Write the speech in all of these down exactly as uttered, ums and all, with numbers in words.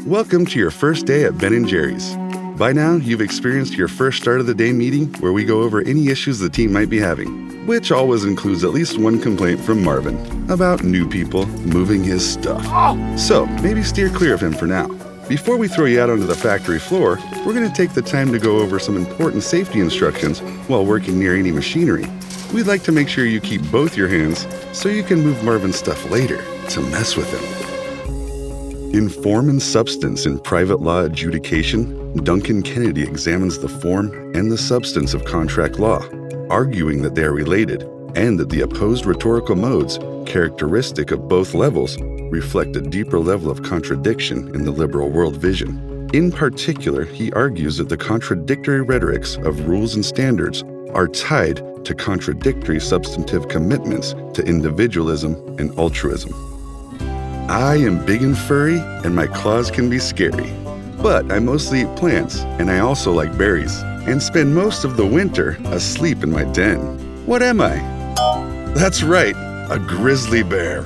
Welcome to your first day at Ben and Jerry's. By now, you've experienced your first start of the day meeting where we go over any issues the team might be having, which always includes at least one complaint from Marvin about new people moving his stuff. So maybe steer clear of him for now. Before we throw you out onto the factory floor, we're going to take the time to go over some important safety instructions while working near any machinery. We'd like to make sure you keep both your hands so you can move Marvin's stuff later to mess with him. In Form and Substance in Private Law Adjudication, Duncan Kennedy examines the form and the substance of contract law, arguing that they are related and that the opposed rhetorical modes, characteristic of both levels, reflect a deeper level of contradiction in the liberal world vision. In particular, he argues that the contradictory rhetorics of rules and standards are tied to contradictory substantive commitments to individualism and altruism. I am big and furry, and my claws can be scary. But I mostly eat plants, and I also like berries, and spend most of the winter asleep in my den. What am I? That's right, a grizzly bear.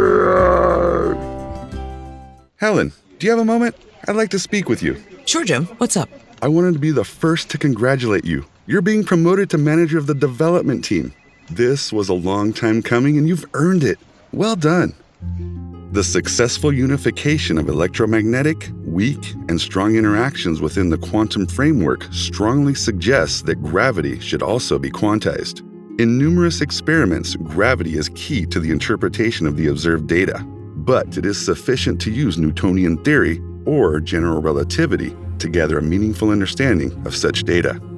Helen, do you have a moment? I'd like to speak with you. Sure, Jim. What's up? I wanted to be the first to congratulate you. You're being promoted to manager of the development team. This was a long time coming, and you've earned it. Well done. The successful unification of electromagnetic, weak, and strong interactions within the quantum framework strongly suggests that gravity should also be quantized. In numerous experiments, gravity is key to the interpretation of the observed data, but it is sufficient to use Newtonian theory or general relativity to gather a meaningful understanding of such data.